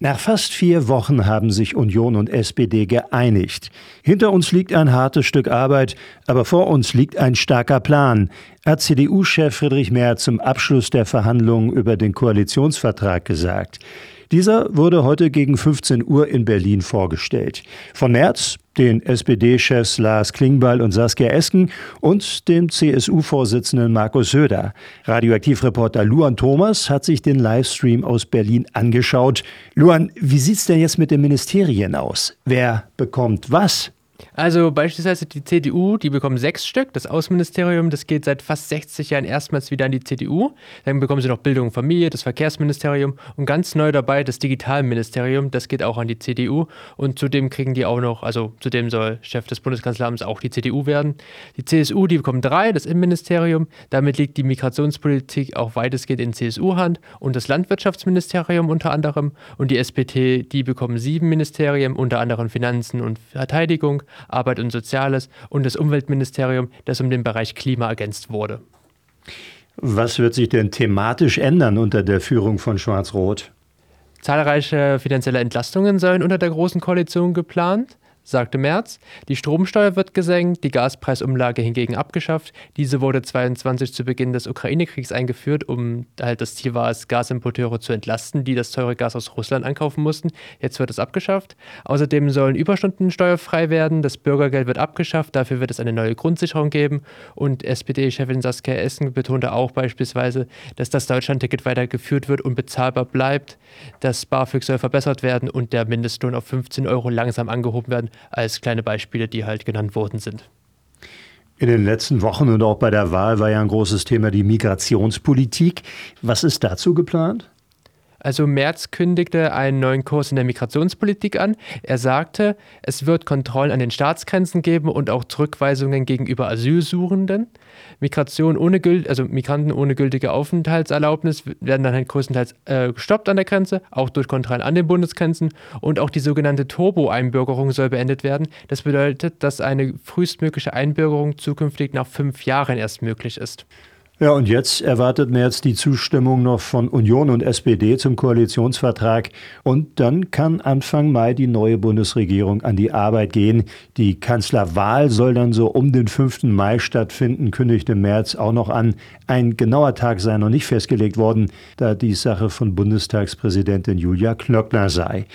Nach fast 4 Wochen haben sich Union und SPD geeinigt. Hinter uns liegt ein hartes Stück Arbeit, aber vor uns liegt ein starker Plan, hat CDU-Chef Friedrich Merz zum Abschluss der Verhandlungen über den Koalitionsvertrag gesagt. Dieser wurde heute gegen 15 Uhr in Berlin vorgestellt. Von Merz, den SPD-Chefs Lars Klingbeil und Saskia Esken und dem CSU-Vorsitzenden Markus Söder. Radioaktivreporter Luan Thomas hat sich den Livestream aus Berlin angeschaut. Luan, wie sieht's denn jetzt mit den Ministerien aus? Wer bekommt was? Also beispielsweise die CDU, die bekommen 6 Stück. Das Außenministerium, das geht seit fast 60 Jahren erstmals wieder an die CDU. Dann bekommen sie noch Bildung und Familie, das Verkehrsministerium und ganz neu dabei das Digitalministerium, das geht auch an die CDU. Und zudem kriegen die auch noch, also zudem soll Chef des Bundeskanzleramts auch die CDU werden. Die CSU, die bekommen 3, das Innenministerium. Damit liegt die Migrationspolitik auch weitestgehend in CSU-Hand und das Landwirtschaftsministerium unter anderem. Und die SPD, die bekommen 7 Ministerien, unter anderem Finanzen und Verteidigung, Arbeit und Soziales und das Umweltministerium, das um den Bereich Klima ergänzt wurde. Was wird sich denn thematisch ändern unter der Führung von Schwarz-Rot? Zahlreiche finanzielle Entlastungen sollen unter der Großen Koalition geplant, sagte Merz. Die Stromsteuer wird gesenkt, die Gaspreisumlage hingegen abgeschafft. Diese wurde 2022 zu Beginn des Ukraine-Kriegs eingeführt, das Ziel war es, Gasimporteure zu entlasten, die das teure Gas aus Russland einkaufen mussten. Jetzt wird es abgeschafft. Außerdem sollen Überstunden steuerfrei werden, das Bürgergeld wird abgeschafft, dafür wird es eine neue Grundsicherung geben. Und SPD-Chefin Saskia Esken betonte auch beispielsweise, dass das Deutschlandticket weitergeführt wird und bezahlbar bleibt. Das BAföG soll verbessert werden und der Mindestlohn auf 15 € langsam angehoben werden, als kleine Beispiele, die halt genannt worden sind. In den letzten Wochen und auch bei der Wahl war ja ein großes Thema die Migrationspolitik. Was ist dazu geplant? Also Merz kündigte einen neuen Kurs in der Migrationspolitik an. Er sagte, es wird Kontrollen an den Staatsgrenzen geben und auch Zurückweisungen gegenüber Asylsuchenden. Migranten ohne gültige Aufenthaltserlaubnis werden dann halt größtenteils gestoppt an der Grenze, auch durch Kontrollen an den Bundesgrenzen. Und auch die sogenannte Turbo-Einbürgerung soll beendet werden. Das bedeutet, dass eine frühestmögliche Einbürgerung zukünftig nach 5 Jahren erst möglich ist. Ja, und jetzt erwartet Merz die Zustimmung noch von Union und SPD zum Koalitionsvertrag. Und dann kann Anfang Mai die neue Bundesregierung an die Arbeit gehen. Die Kanzlerwahl soll dann so um den 5. Mai stattfinden, kündigte Merz auch noch an. Ein genauer Tag sei noch nicht festgelegt worden, da die Sache von Bundestagspräsidentin Julia Klöckner sei.